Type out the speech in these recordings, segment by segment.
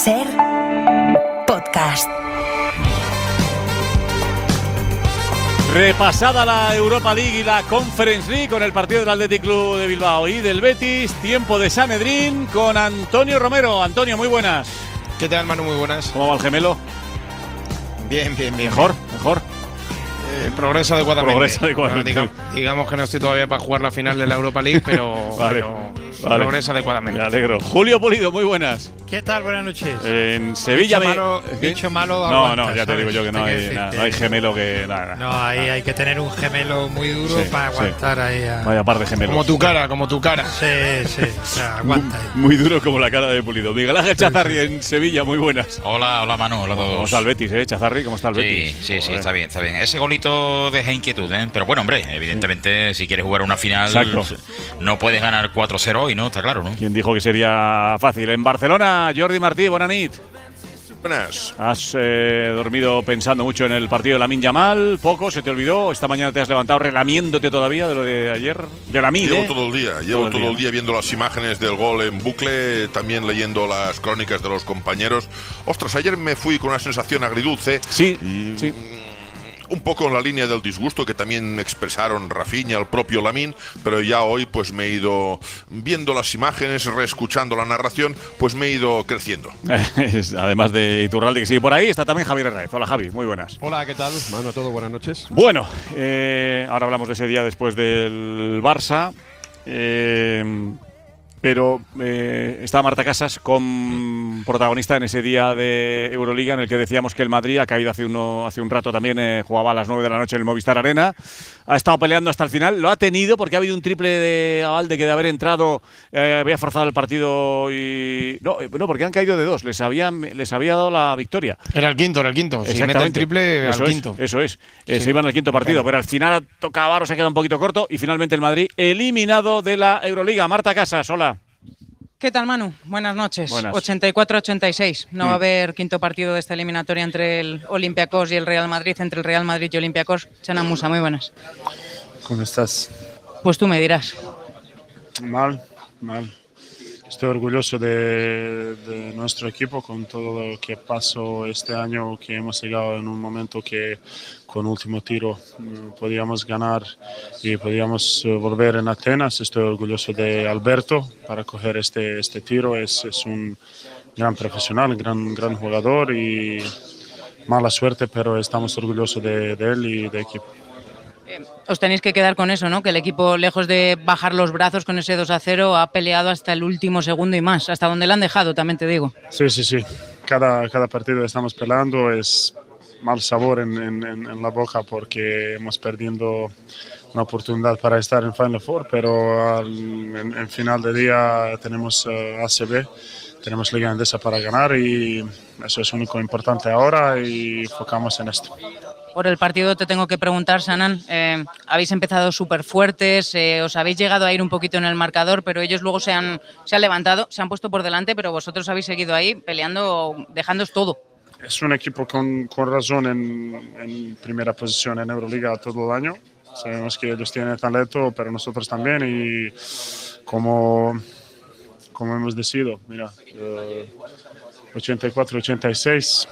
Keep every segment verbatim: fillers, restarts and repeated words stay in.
Ser podcast. Repasada la Europa League y la Conference League con el partido del Athletic Club de Bilbao y del Betis, tiempo de Sanedrín con Antonio Romero. Antonio, muy buenas. ¿Qué tal, Manu? Muy buenas. ¿Cómo va el gemelo? Bien, bien, bien. ¿Mejor? ¿Mejor? Eh, progresa adecuadamente. Progresa adecuadamente. Bueno, digamos, digamos que no estoy todavía para jugar la final de la Europa League, pero, vale, pero vale. progresa adecuadamente. Me alegro. Julio Pulido, muy buenas. ¿Qué tal? Buenas noches. En Sevilla bicho me... malo, bicho malo No, aguanta, no, ya te ¿sabes? digo yo que no hay, Sí, nada, sí, no hay sí. gemelo que... Nada, No, ahí hay que tener un gemelo muy duro Sí, para aguantar sí. ahí. A... Vaya par de gemelos. Como tu cara, como tu cara. Sí, sí, o sea, aguanta ahí. Muy duro como la cara de Pulido. Miguel Ángel Chazarri en Sevilla, muy buenas. Hola, hola Manu, hola a todos. ¿Cómo está el Betis, eh, Chazarri? ¿Cómo está el Sí, Betis? sí, sí, Joder. está bien, está bien. Ese golito deja inquietud, ¿eh? Pero bueno, hombre, evidentemente si quieres jugar una final Exacto. no puedes ganar cuatro cero hoy, ¿no? Está claro, ¿no? ¿Quién dijo que sería fácil? En Barcelona, Jordi Martí, buena nit. Buenas. ¿Has eh, dormido pensando mucho en el partido de Lamine Yamal? ¿Poco? ¿Se te olvidó? ¿Esta mañana te has levantado relamiéndote todavía de lo de ayer? De Lamine, Llevo ¿eh? todo el día, llevo Todo el todo día. el día viendo las imágenes del gol en bucle, también leyendo las crónicas de los compañeros. Ostras, ayer me fui con una sensación agridulce. Sí, y, sí. Un poco en la línea del disgusto que también expresaron Rafinha, el propio Lamine, pero ya hoy pues me he ido viendo las imágenes, reescuchando la narración, pues me he ido creciendo. Además de Iturralde, que sigue por ahí, está también Javier Hernández. Hola, Javi, muy buenas. Hola, ¿qué tal? Manu, a todos, buenas noches. Bueno, eh, ahora hablamos de ese día después del Barça. Eh, pero eh, estaba Marta Casas con protagonista en ese día de Euroliga en el que decíamos que el Madrid ha caído hace, uno, hace un rato también, eh, jugaba a las nueve de la noche en el Movistar Arena, ha estado peleando hasta el final, lo ha tenido porque ha habido un triple de Abalde que de haber entrado eh, había forzado el partido y... No, eh, no, porque han caído de dos, les, habían, les había dado la victoria. Era el quinto, era el quinto. Si mete el triple, eso al es, quinto. Eso es, eh, Sí. se iban al quinto partido, Claro. pero al final Tocavaro se ha quedado un poquito corto y finalmente el Madrid eliminado de la Euroliga. Marta Casas, hola. ¿Qué tal, Manu? Buenas noches. Buenas. ochenta y cuatro a ochenta y seis. No Mm. va a haber quinto partido de esta eliminatoria entre el Olympiacos y el Real Madrid, entre el Real Madrid y Olympiacos. Chana Musa, muy buenas. ¿Cómo estás? Pues tú me dirás. Mal, mal. Estoy orgulloso de, de nuestro equipo con todo lo que pasó este año, que hemos llegado en un momento que con último tiro mm, podíamos ganar y podíamos eh, volver en Atenas. Estoy orgulloso de Alberto para coger este, este tiro. Es, es un gran profesional, gran, gran jugador y mala suerte, pero estamos orgullosos de, de él y del equipo. Os tenéis que quedar con eso, ¿no? Que el equipo, lejos de bajar los brazos con ese dos a cero, ha peleado hasta el último segundo y más, hasta donde le han dejado, también te digo. Sí, sí, sí. Cada, cada partido estamos peleando, es mal sabor en, en, en la boca porque hemos perdido una oportunidad para estar en Final Four, pero al, en, en final de día tenemos uh, A C B, tenemos Liga Endesa para ganar y eso es único importante ahora y enfocamos en esto. Por el partido te tengo que preguntar, Sanan, eh, habéis empezado súper fuertes, eh, os habéis llegado a ir un poquito en el marcador, pero ellos luego se han, se han levantado, se han puesto por delante, pero vosotros habéis seguido ahí peleando, dejándoos todo. Es un equipo con, con razón en, en primera posición en Euroliga todo el año. Sabemos que ellos tienen talento, pero nosotros también y como, como hemos decidido, mira, eh, ochenta y cuatro ochenta y seis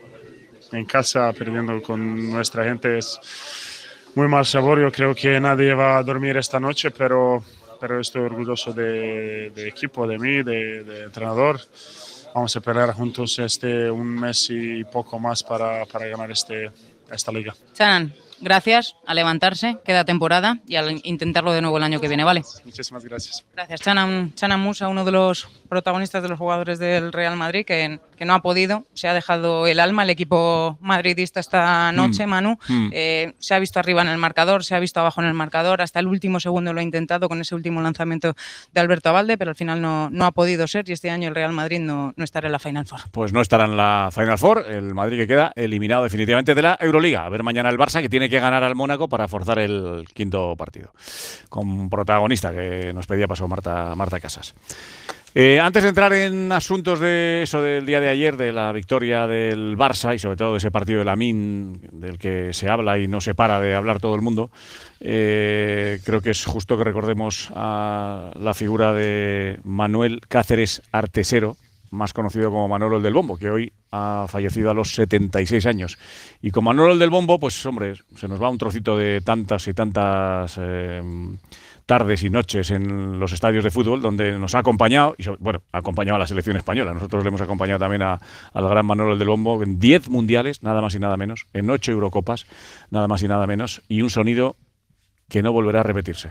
en casa perdiendo con nuestra gente es muy mal sabor. Yo creo que nadie va a dormir esta noche, pero, pero estoy orgulloso de, de equipo, de mí, de, de entrenador. Vamos a pelear juntos este un mes y poco más para, para ganar este, esta liga. Sanan, gracias, a levantarse, queda temporada y a intentarlo de nuevo el año que viene, ¿vale? Muchísimas gracias. Gracias, Chanan, Chanan Musa, uno de los protagonistas de los jugadores del Real Madrid, que, que no ha podido, se ha dejado el alma el equipo madridista esta noche, Mm. Manu. Mm. Eh, se ha visto arriba en el marcador, se ha visto abajo en el marcador, hasta el último segundo lo ha intentado con ese último lanzamiento de Alberto Abalde, pero al final no, no ha podido ser y este año el Real Madrid no, no estará en la Final Four. Pues no estará en la Final Four, el Madrid que queda eliminado definitivamente de la Euroliga. A ver mañana el Barça, que tiene que ganar al Mónaco para forzar el quinto partido. Con protagonista que nos pedía paso Marta, Marta Casas. Eh, antes de entrar en asuntos de eso del día de ayer, de la victoria del Barça y sobre todo de ese partido de Lamine del que se habla y no se para de hablar todo el mundo, eh, creo que es justo que recordemos a la figura de Manuel Cáceres Artesero, más conocido como Manolo el del Bombo, que hoy ha fallecido a los setenta y seis años. Y con Manolo el del Bombo, pues hombre, se nos va un trocito de tantas y tantas eh, tardes y noches en los estadios de fútbol, donde nos ha acompañado, y bueno, ha acompañado a la selección española. Nosotros le hemos acompañado también a, al gran Manolo el del Bombo en diez mundiales, nada más y nada menos, en ocho Eurocopas, nada más y nada menos, y un sonido que no volverá a repetirse.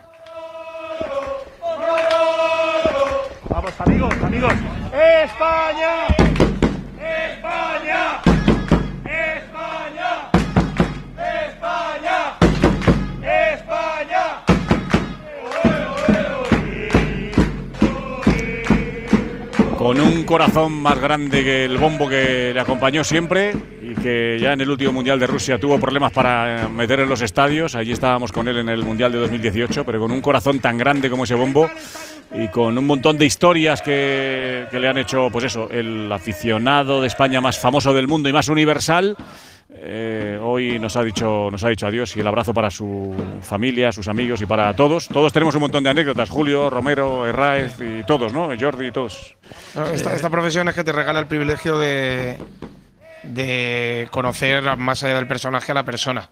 Vamos, amigos, amigos. ¡España! ¡España! ¡España! ¡España! ¡España! Con un corazón más grande que el Bombo, que le acompañó siempre y que ya en el último Mundial de Rusia tuvo problemas para meter en los estadios. Allí estábamos con él en el Mundial de dos mil dieciocho, pero con un corazón tan grande como ese Bombo y con un montón de historias que, que le han hecho, pues eso, el aficionado de España más famoso del mundo y más universal. Eh, hoy nos ha dicho nos ha dicho adiós, y el abrazo para su familia, sus amigos y para todos. Todos tenemos un montón de anécdotas, Julio, Romero, Herráez y todos, ¿no? Jordi y todos. Esta, esta profesión es que te regala el privilegio de, de conocer más allá del personaje a la persona.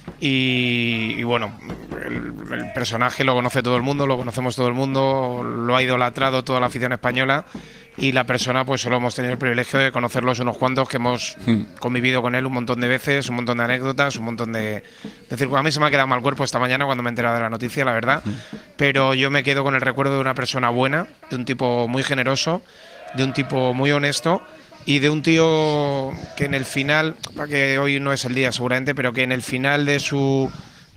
Y, y bueno, el, el personaje lo conoce todo el mundo, lo conocemos todo el mundo, lo ha idolatrado toda la afición española, y la persona pues solo hemos tenido el privilegio de conocerlos unos cuantos que hemos mm. convivido con él un montón de veces, un montón de anécdotas, un montón de, de circunstancias. A mí se me ha quedado mal cuerpo esta mañana cuando me he enterado de la noticia, la verdad, mm. pero yo me quedo con el recuerdo de una persona buena, de un tipo muy generoso, de un tipo muy honesto, y de un tío que en el final, que hoy no es el día seguramente, pero que en el final de su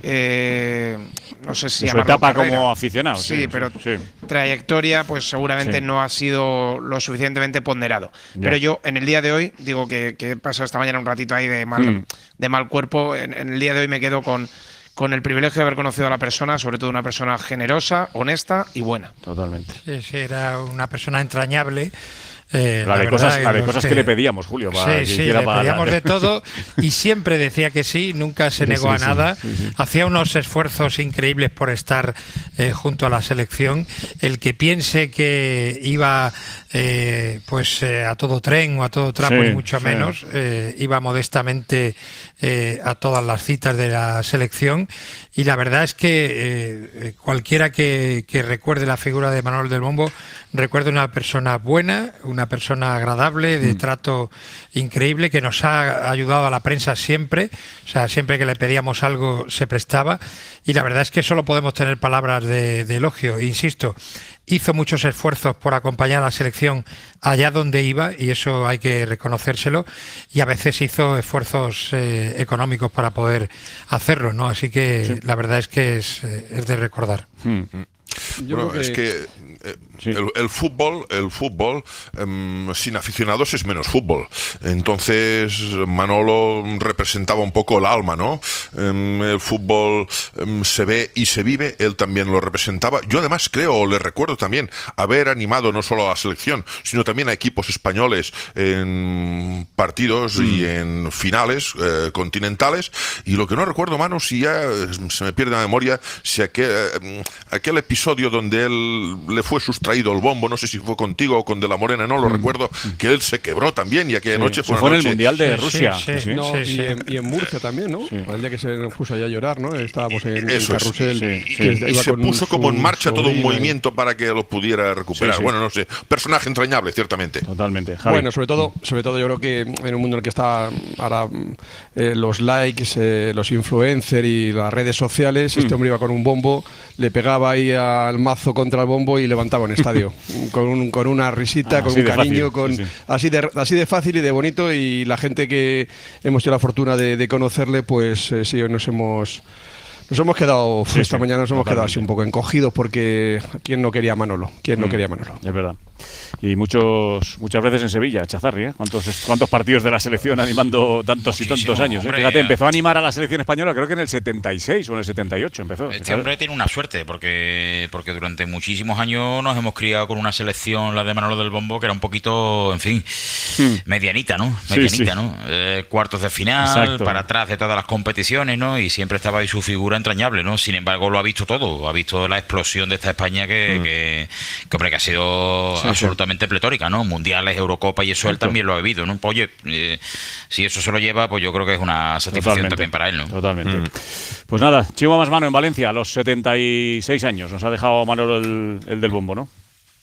eh, no sé si de su etapa carrera, como aficionado, sí, sí, pero sí. trayectoria, pues seguramente sí. no ha sido lo suficientemente ponderado. Ya. Pero yo en el día de hoy, digo que, que he pasado esta mañana un ratito ahí de mal, mm. de mal cuerpo, en, en el día de hoy me quedo con con el privilegio de haber conocido a la persona, sobre todo una persona generosa, honesta y buena. Totalmente. Sí, sí, era una persona entrañable. Eh, la, la de verdad, cosas, la de cosas que, que le pedíamos, Julio. Para sí, que sí, le para pedíamos la... de todo y siempre decía que sí, nunca se negó sí, a sí, nada. Sí, sí. Hacía unos esfuerzos increíbles por estar eh, junto a la selección. El que piense que iba eh, pues eh, a todo tren o a todo trapo, sí, ni mucho sí. menos, eh, iba modestamente eh, a todas las citas de la selección. Y la verdad es que eh, cualquiera que, que recuerde la figura de Manolo del Bombo recuerda una persona buena, una persona agradable, de mm. trato increíble, que nos ha ayudado a la prensa siempre. O sea, siempre que le pedíamos algo se prestaba. Y la verdad es que solo podemos tener palabras de, de elogio. Insisto, hizo muchos esfuerzos por acompañar a la selección allá donde iba, y eso hay que reconocérselo, y a veces hizo esfuerzos eh, económicos para poder hacerlo, ¿no? Así que sí. la verdad es que es, es de recordar. Mm-hmm. Yo bueno, que... es que eh, sí. el, el fútbol, el fútbol eh, sin aficionados es menos fútbol. Entonces Manolo representaba un poco el alma, ¿no? Eh, el fútbol eh, se ve y se vive, él también lo representaba. Yo además creo, o le recuerdo también, haber animado no solo a la selección, sino también a equipos españoles en partidos mm. y en finales eh, continentales. Y lo que no recuerdo, mano, si ya se me pierde la memoria, si aquel, eh, aquel episodio donde él le fue sustraído el bombo, no sé si fue contigo o con De la Morena, no lo mm. recuerdo, que él se quebró también, y aquella sí, noche fue, fue en noche... el Mundial de sí, Rusia. Sí, sí, sí. No, sí, sí. Y, en, y en Murcia también, ¿no? Sí. El día que se nos puso allá a llorar, ¿no? Estábamos en el carrusel. Sí, sí. Y se puso como en marcha todo un movimiento para que lo pudiera recuperar. Sí, sí. Bueno, no sé, personaje entrañable, ciertamente. Totalmente. Javi. Bueno, sobre todo, sobre todo yo creo que en un mundo en el que está ahora eh, los likes, eh, los influencers y las redes sociales, mm. este hombre iba con un bombo, le pegaba ahí al mazo contra el bombo y levantaba un estadio con, un, con una risita, ah, con un cariño, con sí, sí. Así, de, así de fácil y de bonito, y la gente que hemos tenido la fortuna de, de conocerle, pues eh, sí, nos hemos nos hemos quedado sí, esta sí, mañana nos hemos quedado así un poco encogidos, porque ¿quién no quería a Manolo? ¿Quién no mm, quería a Manolo? Es verdad. Y muchos muchas veces en Sevilla, Chazarri, ¿eh? ¿Cuántos, cuántos partidos de la selección animando tantos Muchísimo, y tantos años? ¿eh? Fíjate, empezó a animar a la selección española creo que en el setenta y seis o en el setenta y ocho empezó. Este ¿sabes? hombre tiene una suerte, porque porque durante muchísimos años nos hemos criado con una selección, la de Manolo del Bombo, que era un poquito, en fin, hmm. medianita, ¿no? Medianita, sí, sí. ¿no? Eh, cuartos de final, Exacto. para atrás de todas las competiciones, ¿no? Y siempre estaba ahí su figura entrañable, ¿no? Sin embargo, lo ha visto todo, ha visto la explosión de esta España que, hmm. que, que hombre, que ha sido, sí, absolutamente sí. pletórica, ¿no? Mundiales, Eurocopa y eso Exacto. él también lo ha vivido, ¿no? Pues, oye, eh, si eso se lo lleva, pues yo creo que es una satisfacción Totalmente. también para él, ¿no? Totalmente. Mm. Pues nada, Chimo Masmano en Valencia, a los setenta y seis años. Nos ha dejado Manolo el, el del bombo, ¿no?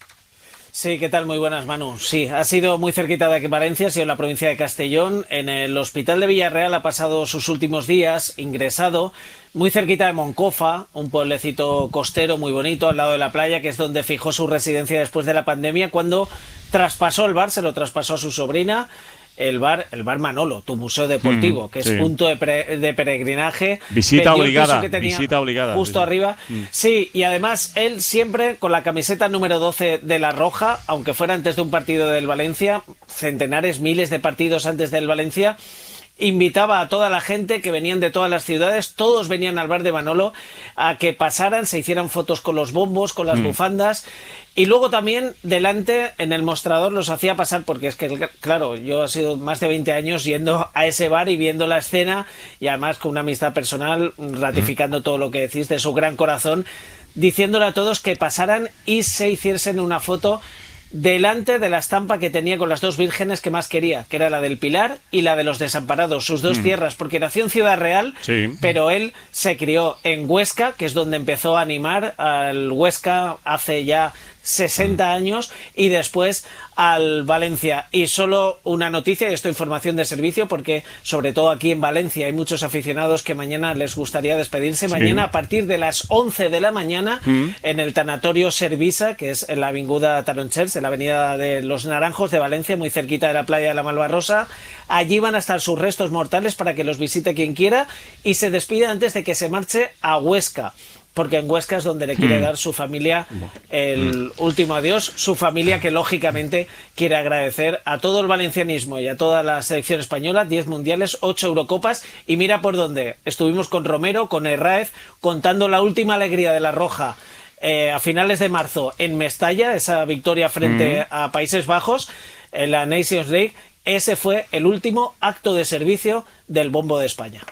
Sí, ¿qué tal? Muy buenas, Manu. Sí, ha sido muy cerquita de aquí Valencia, ha sido en la provincia de Castellón. En el hospital de Villarreal ha pasado sus últimos días, ingresado, muy cerquita de Moncofa, un pueblecito costero muy bonito, al lado de la playa, que es donde fijó su residencia después de la pandemia, cuando traspasó el bar, se lo traspasó a su sobrina. El bar, el bar Manolo, tu museo deportivo, mm, que es sí. punto de, pre, de peregrinaje. Visita obligada, visita obligada. Justo sí. arriba. Mm. Sí, y además él siempre con la camiseta número doce de la Roja, aunque fuera antes de un partido del Valencia, centenares, miles de partidos antes del Valencia, invitaba a toda la gente que venían de todas las ciudades, todos venían al bar de Manolo a que pasaran, se hicieran fotos con los bombos, con las mm. bufandas. Y luego también delante en el mostrador los hacía pasar, porque es que, claro, yo he sido más de veinte años yendo a ese bar y viendo la escena, y además con una amistad personal, ratificando todo lo que decís de su gran corazón, diciéndole a todos que pasaran y se hiciesen una foto delante de la estampa que tenía con las dos vírgenes que más quería, que era la del Pilar y la de los Desamparados, sus dos mm. tierras, porque nació en Ciudad Real, sí. pero él se crió en Huesca, que es donde empezó a animar al Huesca hace ya sesenta años, y después al Valencia. Y solo una noticia, y esto información de servicio, porque sobre todo aquí en Valencia hay muchos aficionados que mañana les gustaría despedirse. Sí. Mañana a partir de las once de la mañana mm. en el tanatorio Servisa, que es en la avinguda Taronchers, en la avenida de los Naranjos de Valencia, muy cerquita de la playa de la Malvarrosa. Allí van a estar sus restos mortales para que los visite quien quiera y se despide antes de que se marche a Huesca, porque en Huesca es donde le quiere mm. dar su familia el mm. último adiós, su familia que lógicamente quiere agradecer a todo el valencianismo y a toda la selección española, diez mundiales, ocho Eurocopas, y mira por dónde. Estuvimos con Romero, con Herráez, contando la última alegría de la Roja eh, a finales de marzo en Mestalla, esa victoria frente mm. a Países Bajos en la Nations League. Ese fue el último acto de servicio del Bombo de España.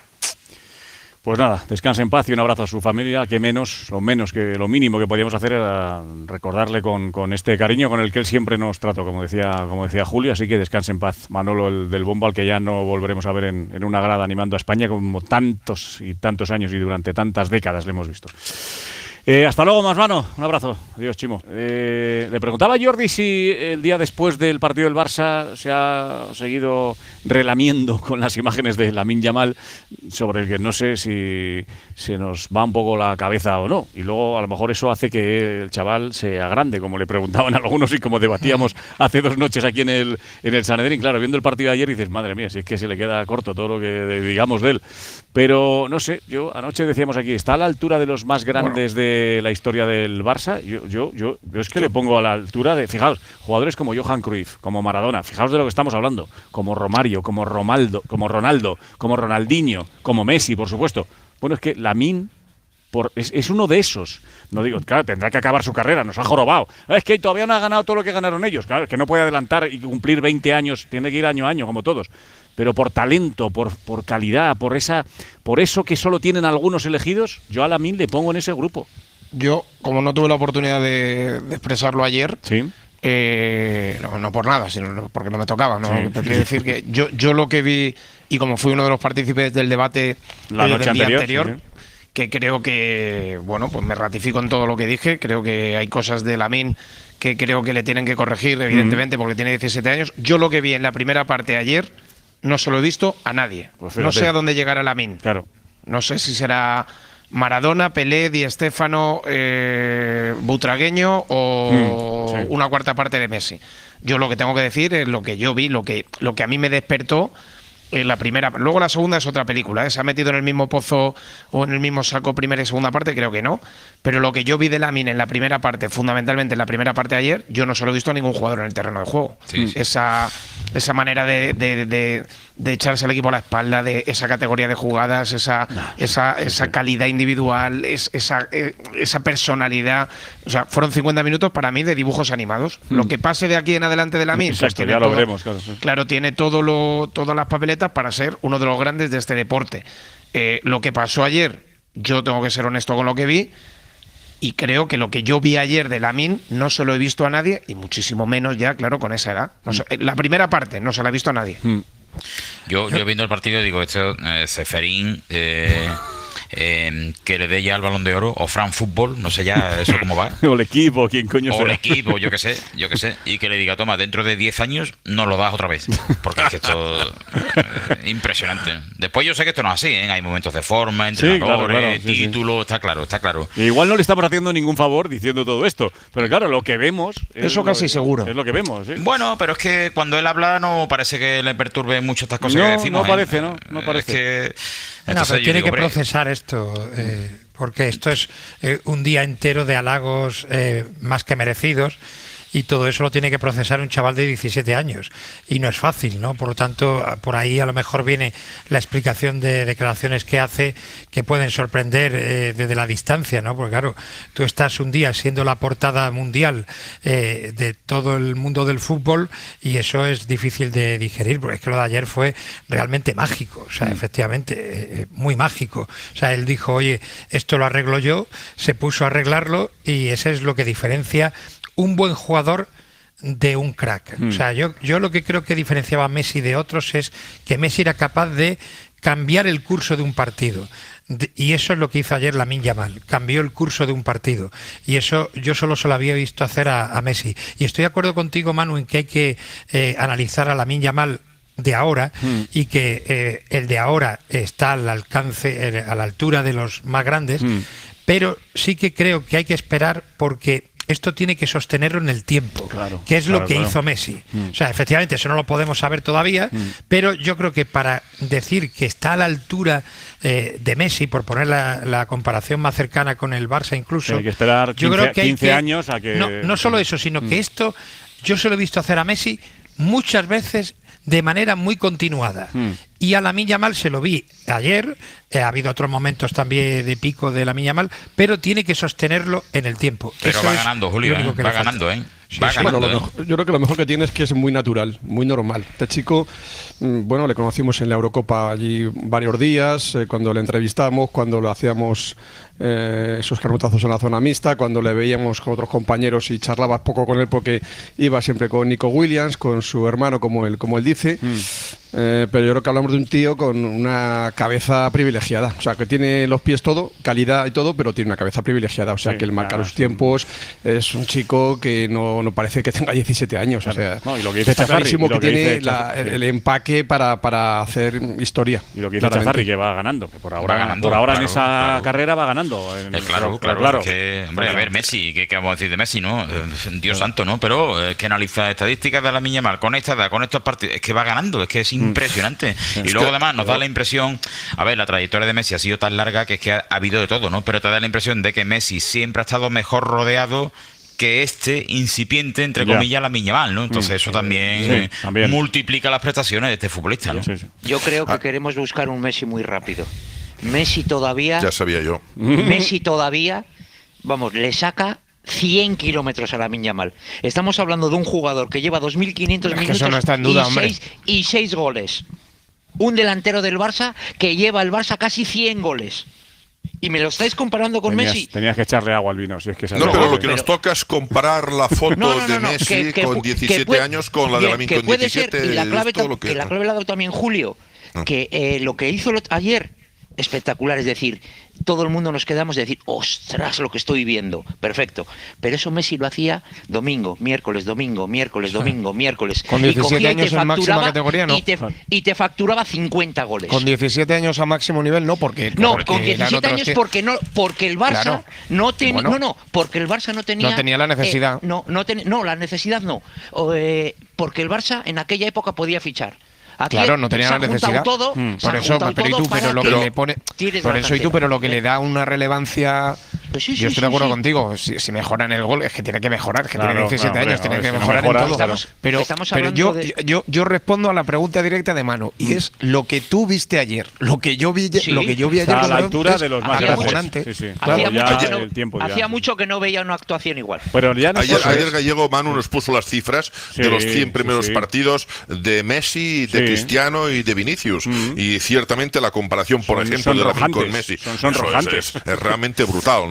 Pues nada, descanse en paz y un abrazo a su familia, que menos, lo menos que lo mínimo que podíamos hacer era recordarle con, con este cariño con el que él siempre nos trató, como decía, como decía Julio, así que descanse en paz Manolo el del bombo, al que ya no volveremos a ver en, en una grada animando a España como tantos y tantos años y durante tantas décadas le hemos visto. Eh, hasta luego, Masmano. Un abrazo. Adiós, Chimo. Eh, le preguntaba a Jordi si el día después del partido del Barça se ha seguido relamiendo con las imágenes de Lamine Yamal, sobre el que no sé si se nos va un poco la cabeza o no. Y luego a lo mejor eso hace que el chaval sea grande, como le preguntaban algunos y como debatíamos hace dos noches aquí en el, en el Sanedrín. Claro, viendo el partido de ayer dices, madre mía, si es que se le queda corto todo lo que digamos de él. Pero no sé, yo anoche decíamos aquí, está a la altura de los más grandes bueno. de la historia del Barça. Yo, yo, yo, yo es que le pongo a la altura de, fijaos, jugadores como Johan Cruyff, como Maradona, fijaos de lo que estamos hablando, como Romario, como Romaldo, como Ronaldo, como Ronaldinho, como Messi, por supuesto. Bueno, es que Lamine por, es, es uno de esos. No digo, claro, tendrá que acabar su carrera, nos ha jorobado. Es que todavía no ha ganado todo lo que ganaron ellos. Claro, es que no puede adelantar y cumplir veinte años, tiene que ir año a año, como todos. Pero por talento, por, por calidad, por esa, por eso que solo tienen algunos elegidos, yo a Lamine le pongo en ese grupo. Yo, como no tuve la oportunidad de, de expresarlo ayer, ¿sí? eh, no, no por nada, sino porque no me tocaba, ¿no? Sí. Te quiero decir que yo, yo lo que vi, y como fui uno de los partícipes del debate la eh, noche del día anterior, anterior sí. que creo que, bueno, pues me ratifico en todo lo que dije. Creo que hay cosas de Lamine que creo que le tienen que corregir, evidentemente, mm. porque tiene diecisiete años. Yo lo que vi en la primera parte de ayer no se lo he visto a nadie. Pues no sé a dónde llegará Lamine. Claro. No sé si será Maradona, Pelé, Di Stéfano, eh, Butragueño o mm, sí. una cuarta parte de Messi. Yo lo que tengo que decir es lo que yo vi, lo que, lo que a mí me despertó en la primera. Luego la segunda es otra película, ¿eh? ¿Se ha metido en el mismo pozo o en el mismo saco primera y segunda parte? Creo que no. Pero lo que yo vi de Lamine en la primera parte, fundamentalmente en la primera parte de ayer, yo no se lo he visto a ningún jugador en el terreno de juego. Sí. Esa, esa manera de, de, de, de echarse al equipo a la espalda, de esa categoría de jugadas, esa, no, esa, esa calidad individual, es, esa, esa personalidad. O sea, fueron cincuenta minutos para mí de dibujos animados. Mm. Lo que pase de aquí en adelante de Lamine, pues tiene ya todo, lo veremos, claro, sí. claro, tiene todo lo, todas las papeletas para ser uno de los grandes de este deporte. Eh, lo que pasó ayer, yo tengo que ser honesto con lo que vi. Y creo que lo que yo vi ayer de Lamine no se lo he visto a nadie, y muchísimo menos ya, claro, con esa edad. No se, la primera parte no se la ha visto a nadie. Mm. Yo, yo viendo el partido digo, esto eh, Ceferín eh, eh, que le dé ya el Balón de Oro, o Fran Fútbol, no sé ya eso cómo va. O el equipo, quién coño O será. el equipo, yo qué sé, yo qué sé. Y que le diga, toma, dentro de diez años nos lo das otra vez. Porque es que esto eh, impresionante. Después yo sé que esto no es así, ¿eh? Hay momentos de forma, entrenadores, Sí, claro, claro, sí, títulos, sí. Está claro, está claro. E igual no le estamos haciendo ningún favor diciendo todo esto. Pero claro, lo que vemos. Eso casi lo, seguro. Es lo que vemos. ¿Sí? Bueno, pero es que cuando él habla no parece que le perturbe mucho estas cosas no, que decimos. No ¿eh? parece, ¿no? No parece. Es que. No, pero tiene digo, que hombre, procesar esto, eh, porque esto es eh, un día entero de halagos eh, más que merecidos, y todo eso lo tiene que procesar un chaval de diecisiete años, y no es fácil, ¿no? Por lo tanto, por ahí a lo mejor viene la explicación de declaraciones que hace que pueden sorprender eh, desde la distancia, ¿no? Porque claro, tú estás un día siendo la portada mundial eh, de todo el mundo del fútbol, y eso es difícil de digerir, porque es que lo de ayer fue realmente mágico, o sea, mm. efectivamente, eh, muy mágico. O sea, él dijo, oye, esto lo arreglo yo, se puso a arreglarlo, y eso es lo que diferencia un buen jugador de un crack. Mm. O sea, yo, yo lo que creo que diferenciaba a Messi de otros es que Messi era capaz de cambiar el curso de un partido. De, y eso es lo que hizo ayer Lamine Yamal, cambió el curso de un partido. Y eso yo solo se lo había visto hacer a, a Messi. Y estoy de acuerdo contigo, Manu, en que hay que eh, analizar a Lamine Yamal de ahora, mm. y que eh, el de ahora está al alcance, eh, a la altura de los más grandes, mm. pero sí que creo que hay que esperar, porque esto tiene que sostenerlo en el tiempo, claro, que es claro, lo que claro. hizo Messi. Mm. O sea, efectivamente, eso no lo podemos saber todavía, mm. pero yo creo que para decir que está a la altura eh, de Messi, por poner la, la comparación más cercana con el Barça incluso, hay que esperar quince, yo creo que hay quince que, años a que... No, no solo eso, sino mm. que esto yo se lo he visto hacer a Messi muchas veces de manera muy continuada. Mm. Y a Lamine Yamal se lo vi ayer, eh, ha habido otros momentos también de pico de Lamine Yamal, pero tiene que sostenerlo en el tiempo. Pero Eso va es ganando, Julio, ¿eh? Va ganando, ¿eh? Sí, va sí. ganando, Bueno, ¿eh? mejor, yo creo que lo mejor que tiene es que es muy natural, muy normal. Este chico, bueno, le conocimos en la Eurocopa allí varios días, eh, cuando le entrevistamos, cuando le hacíamos eh, esos carrotazos en la zona mixta, cuando le veíamos con otros compañeros y charlabas poco con él porque iba siempre con Nico Williams, con su hermano, como él, como él dice. Mm. Eh, pero yo creo que hablamos de un tío con una cabeza privilegiada, o sea, que tiene los pies todo, calidad y todo, pero tiene una cabeza privilegiada, o sea, sí, que él marca claro, los tiempos, es un chico que no, no parece que tenga diecisiete años, claro. O sea, no, y lo que dice está clarísimo que, que tiene dice, la, el, el empaque para, para hacer historia. Y lo que dice Chazarri, que va ganando, que por ahora, va ganando, por ahora claro, en esa claro. carrera va ganando. En, eh, claro, claro, claro. Es que, hombre, a ver, Messi, ¿qué, qué vamos a decir de Messi, no? Dios claro. santo, ¿no? Pero es que analiza estadísticas de Lamine Yamal con esta edad, con estos partidos, es que va ganando, es que es impresionante. Y luego además nos da la impresión, a ver, la trayectoria de Messi ha sido tan larga que es que ha, ha habido de todo, ¿no? Pero te da la impresión de que Messi siempre ha estado mejor rodeado que este incipiente, entre yeah. comillas, Lamine Yamal, ¿no? Entonces eso también, sí, también multiplica las prestaciones de este futbolista, ¿no? Sí, sí. Yo creo que ah. queremos buscar un Messi muy rápido. Messi todavía... Ya sabía yo. Messi todavía, vamos, le saca cien kilómetros a Lamine Yamal. Estamos hablando de un jugador que lleva dos mil quinientos minutos eso no está en duda, y, seis, y seis goles. Un delantero del Barça que lleva al Barça casi cien goles. ¿Y me lo estáis comparando con tenías, Messi? Tenías que echarle agua al vino. Si es que no, pero lo que pero, nos toca es comparar la foto no, no, no, de Messi que, que, con diecisiete puede, años con la de Lamine con puede diecisiete. Ser, y la clave, todo lo que, que la clave la ha dado también Julio, ah. que eh, lo que hizo ayer, espectacular, es decir, todo el mundo nos quedamos de decir, ostras, lo que estoy viendo, perfecto, pero eso Messi lo hacía domingo, miércoles, domingo, miércoles, domingo, miércoles, con diecisiete años en máxima categoría, ¿no? Y te, y te facturaba cincuenta goles. Con diecisiete años a máximo nivel, no, porque no, porque con diecisiete años que... porque no, porque el Barça claro. no tenía, bueno, no, no, porque el Barça no tenía, no tenía la necesidad, eh, no, no, ten, no, la necesidad no, o, eh, porque el Barça en aquella época podía fichar. Aquí claro, no tenía la necesidad. Todo, mm. Por eso, pero y tú, pero lo que, que le pone, por eso y tú, pero lo que le da una relevancia. Pues sí, sí, yo estoy sí, de acuerdo sí. contigo. Si, si mejora en el gol, es que tiene que mejorar, es que claro, tiene diecisiete claro, años, hombre, tiene no, que mejorar en todo. Estamos, pero, estamos pero yo, de... yo, yo respondo a la pregunta directa de Manu, y es lo que tú viste ayer, lo que yo vi, sí. lo que yo vi ayer. A la altura de los más grandes. Sí, sí. Claro, hacía, ya mucho, no, el tiempo hacía ya. mucho que no veía una actuación igual. Pero ya no ayer, ayer Gallego Manu nos puso las cifras sí, de los cien primeros sí, sí. partidos de Messi, de sí. Cristiano y de Vinicius. Mm-hmm. Y ciertamente la comparación, por son, ejemplo, son de Lamine con Messi son, son rojantes. Es, es, es realmente brutal, ¿no?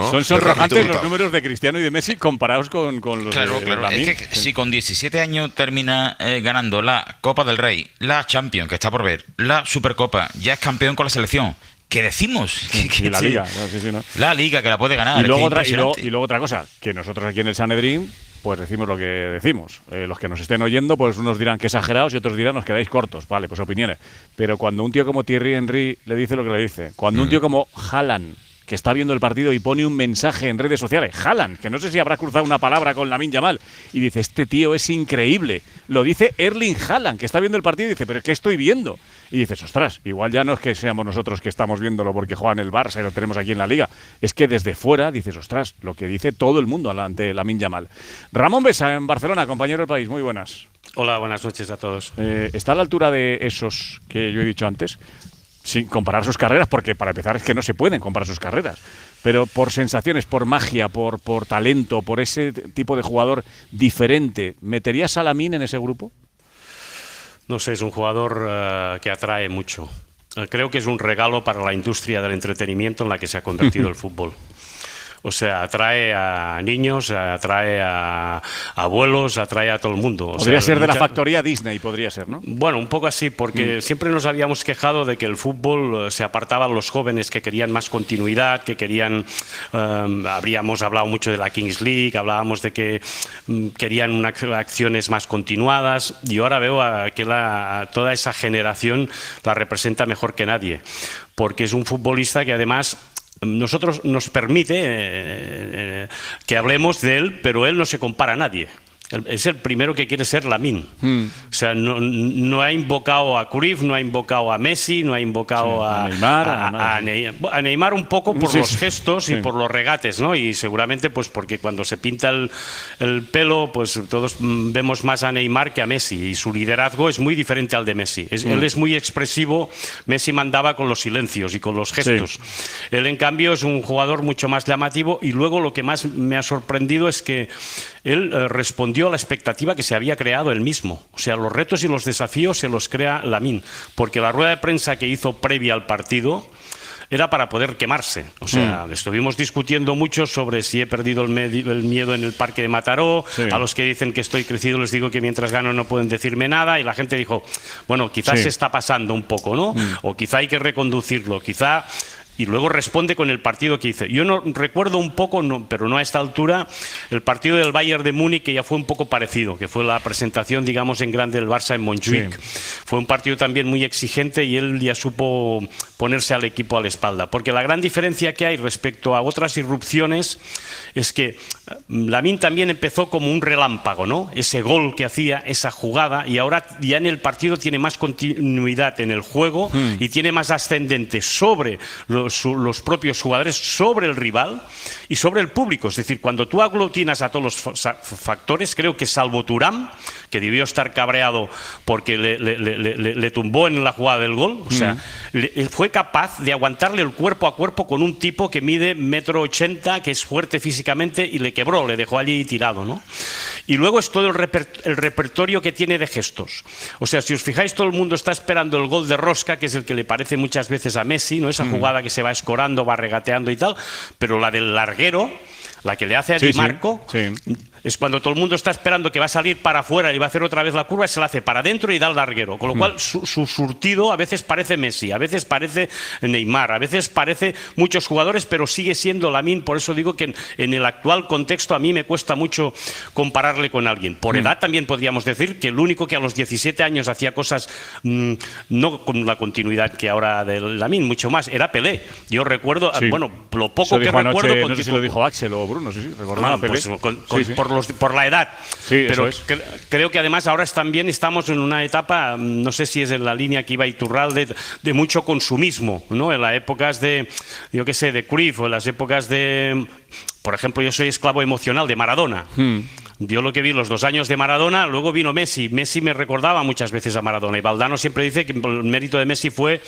¿no? Son sonrojantes los números de Cristiano y de Messi comparados con, con los claro, de claro. Lamine. Es que si con diecisiete años termina eh, ganando la Copa del Rey, la Champions, que está por ver, la Supercopa, ya es campeón con la selección. ¿Qué decimos? Sí, ¿Qué, y la sí. Liga. No, sí, sí, no. La Liga, que la puede ganar. Y luego, es otra, y, luego, impresionante. y luego otra cosa, que nosotros aquí en el Sanedrín pues decimos lo que decimos. Eh, los que nos estén oyendo, pues unos dirán que exagerados y otros dirán nos quedáis cortos. Vale, pues opiniones. Pero cuando un tío como Thierry Henry le dice lo que le dice, cuando mm. un tío como Haaland, que está viendo el partido y pone un mensaje en redes sociales, Haaland, que no sé si habrá cruzado una palabra con Lamine Yamal, y dice, este tío es increíble. Lo dice Erling Haaland, que está viendo el partido y dice, ¿pero qué estoy viendo? Y dices, ostras, igual ya no es que seamos nosotros que estamos viéndolo porque juegan el Barça y lo tenemos aquí en la Liga. Es que desde fuera dices, ostras, lo que dice todo el mundo ante Lamine Yamal. Ramón Besa, en Barcelona, compañero del País, muy buenas. Hola, buenas noches a todos. Eh, ¿Está a la altura de esos que yo he dicho antes? Sin comparar sus carreras, porque para empezar es que no se pueden comparar sus carreras. Pero por sensaciones, por magia, por, por talento, por ese tipo de jugador diferente, ¿meterías a Lamine en ese grupo? No sé, es un jugador uh, que atrae mucho. Uh, creo que es un regalo para la industria del entretenimiento en la que se ha convertido el fútbol. O sea, atrae a niños, atrae a abuelos, atrae a todo el mundo. O podría sea, ser de mucha... la factoría Disney, podría ser, ¿no? Bueno, un poco así, porque mm. siempre nos habíamos quejado de que el fútbol se apartaban los jóvenes que querían más continuidad, que querían... Um, habríamos hablado mucho de la Kings League, hablábamos de que um, querían una, acciones más continuadas, y ahora veo a que la, a toda esa generación la representa mejor que nadie, porque es un futbolista que además... Nosotros nos permite eh, eh, que hablemos de él, pero él no se compara a nadie. Es el primero que quiere ser Lamine. Mm. O sea, no, no ha invocado a Cruyff, no ha invocado a Messi, no ha invocado sí, a, a, Neymar, a, a, a, Neymar. a Neymar un poco por sí, los gestos sí. y por los regates, ¿no? Y seguramente pues porque cuando se pinta el, el pelo, pues todos vemos más a Neymar que a Messi. Y su liderazgo es muy diferente al de Messi. Es, mm. Él es muy expresivo, Messi mandaba con los silencios y con los gestos. Sí. Él, en cambio, es un jugador mucho más llamativo, y luego lo que más me ha sorprendido es que él eh, respondió a la expectativa que se había creado él mismo. O sea, los retos y los desafíos se los crea Lamine, porque la rueda de prensa que hizo previa al partido era para poder quemarse. O sea, mm. estuvimos discutiendo mucho sobre si he perdido el, el miedo en el parque de Mataró. Sí. A los que dicen que estoy crecido les digo que mientras gano no pueden decirme nada, y la gente dijo, bueno, quizás sí. se está pasando un poco, ¿no? Mm. O quizá hay que reconducirlo, quizá... Y luego responde con el partido que hice. Yo no recuerdo un poco, no, pero no a esta altura, el partido del Bayern de Múnich, que ya fue un poco parecido, que fue la presentación, digamos, en grande del Barça en Montjuic. Sí. Fue un partido también muy exigente, y él ya supo ponerse al equipo a la espalda. Porque la gran diferencia que hay respecto a otras irrupciones es que Lamine también empezó como un relámpago, ¿no? Ese gol que hacía, esa jugada, y ahora ya en el partido tiene más continuidad en el juego mm. y tiene más ascendente sobre los, los propios jugadores, sobre el rival y sobre el público. Es decir, cuando tú aglutinas a todos los factores, creo que salvo Thuram, que debió estar cabreado porque le, le, le, le, le tumbó en la jugada del gol, o sea, mm. le, fue capaz de aguantarle el cuerpo a cuerpo con un tipo que mide metro ochenta, que es fuerte físicamente, y le quebró, le dejó allí tirado, ¿no? Y luego es todo el, reper el repertorio que tiene de gestos. O sea, si os fijáis, todo el mundo está esperando el gol de rosca, que es el que le parece muchas veces a Messi, ¿no? Esa mm. jugada que se va escorando, va regateando y tal, pero la del larguero, la que le hace a Di Marco, sí, sí. es cuando todo el mundo está esperando que va a salir para afuera y va a hacer otra vez la curva, y se la hace para adentro y da el larguero. Con lo mm. cual su, su surtido a veces parece Messi, a veces parece Neymar, a veces parece muchos jugadores, pero sigue siendo Lamine. Por eso digo que en, en el actual contexto a mí me cuesta mucho compararle con alguien. Por mm. edad también podríamos decir que el único que a los diecisiete años hacía cosas mmm, no con la continuidad que ahora de Lamine, mucho más, era Pelé. Yo recuerdo, sí. bueno, lo poco que anoche, recuerdo... No sé si lo dijo Axel o Bruno, sí, sí, recordaba bueno, Pelé. Pues, con, con, sí, sí. Por, los, por la edad. Sí, pero eso es. cre creo que además ahora también estamos en una etapa, no sé si es en la línea que iba Iturralde, de, de mucho consumismo, ¿no? En las épocas de, yo qué sé, de Cruyff, o en las épocas de... Por ejemplo, yo soy esclavo emocional de Maradona. Hmm. Yo lo que vi los dos años de Maradona, luego vino Messi. Messi me recordaba muchas veces a Maradona. Y Valdano siempre dice que el mérito de Messi fue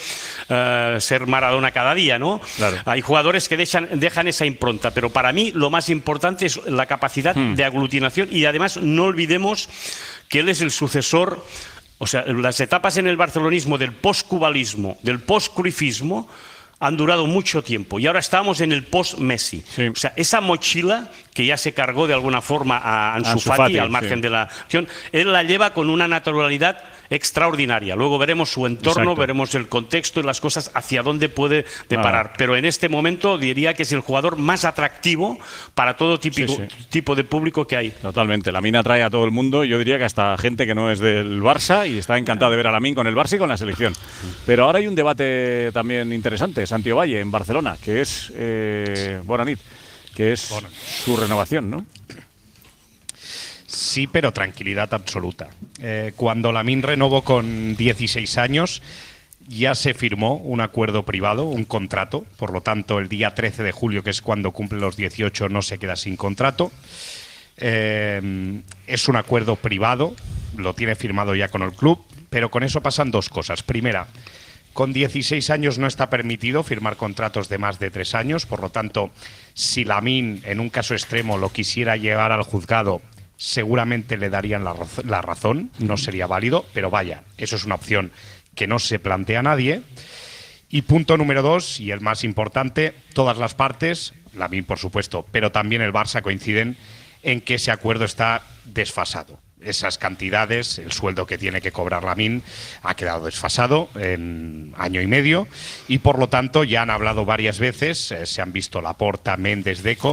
uh, ser Maradona cada día, ¿no? Claro. Hay jugadores que dejan, dejan esa impronta. Pero para mí lo más importante es la capacidad hmm. de aglutinación. Y además no olvidemos que él es el sucesor... O sea, las etapas en el barcelonismo del post-cubalismo, del post-cruyffismo, han durado mucho tiempo y ahora estamos en el post-Messi. Sí. O sea, esa mochila que ya se cargó de alguna forma a Ansu, Ansu Fati, Fati al margen sí. de la acción, él la lleva con una naturalidad extraordinaria. Luego veremos su entorno, Exacto. veremos el contexto y las cosas hacia dónde puede deparar. Ah. Pero en este momento diría que es el jugador más atractivo para todo tipo, sí, sí. tipo de público que hay. Totalmente. Lamine atrae a todo el mundo. Yo diría que hasta gente que no es del Barça y está encantado de ver a Lamine con el Barça y con la selección. Pero ahora hay un debate también interesante. Santiago Valle en Barcelona, que es eh, Bonanit, que es bueno. su renovación, ¿no? Sí, pero tranquilidad absoluta. Eh, cuando Lamine renovó con dieciséis años, ya se firmó un acuerdo privado, un contrato. Por lo tanto, el día trece de julio, que es cuando cumple los dieciocho, no se queda sin contrato. Eh, es un acuerdo privado, lo tiene firmado ya con el club, pero con eso pasan dos cosas. Primera, con dieciséis años no está permitido firmar contratos de más de tres años. Por lo tanto, si Lamine, en un caso extremo, lo quisiera llevar al juzgado, seguramente le darían la, la razón, no sería válido, pero vaya, eso es una opción que no se plantea a nadie. Y punto número dos, y el más importante, todas las partes, Lamine por supuesto, pero también el Barça coinciden en que ese acuerdo está desfasado. Esas cantidades, el sueldo que tiene que cobrar Lamine ha quedado desfasado en año y medio y por lo tanto ya han hablado varias veces, eh, se han visto Laporta, Méndez, Deco,